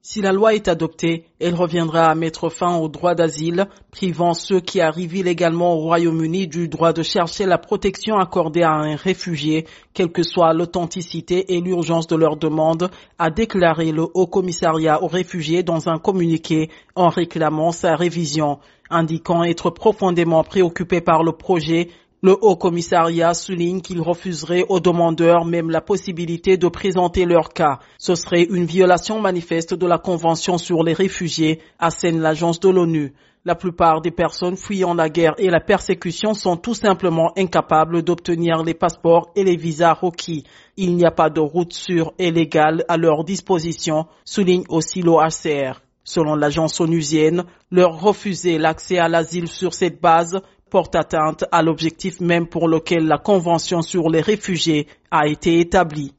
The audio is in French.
Si la loi est adoptée, elle reviendra à mettre fin au droit d'asile, privant ceux qui arrivent illégalement au Royaume-Uni du droit de chercher la protection accordée à un réfugié, quelle que soit l'authenticité et l'urgence de leur demande, a déclaré le Haut-Commissariat aux réfugiés dans un communiqué en réclamant sa révision. Indiquant être profondément préoccupé par le projet, le Haut-Commissariat souligne qu'il refuserait aux demandeurs même la possibilité de présenter leur cas. Ce serait une violation manifeste de la Convention sur les réfugiés, assène l'agence de l'ONU. La plupart des personnes fuyant la guerre et la persécution sont tout simplement incapables d'obtenir les passeports et les visas requis. Il n'y a pas de route sûre et légale à leur disposition, souligne aussi l'OHCR. Selon l'agence onusienne, leur refuser l'accès à l'asile sur cette base porte atteinte à l'objectif même pour lequel la Convention sur les réfugiés a été établie.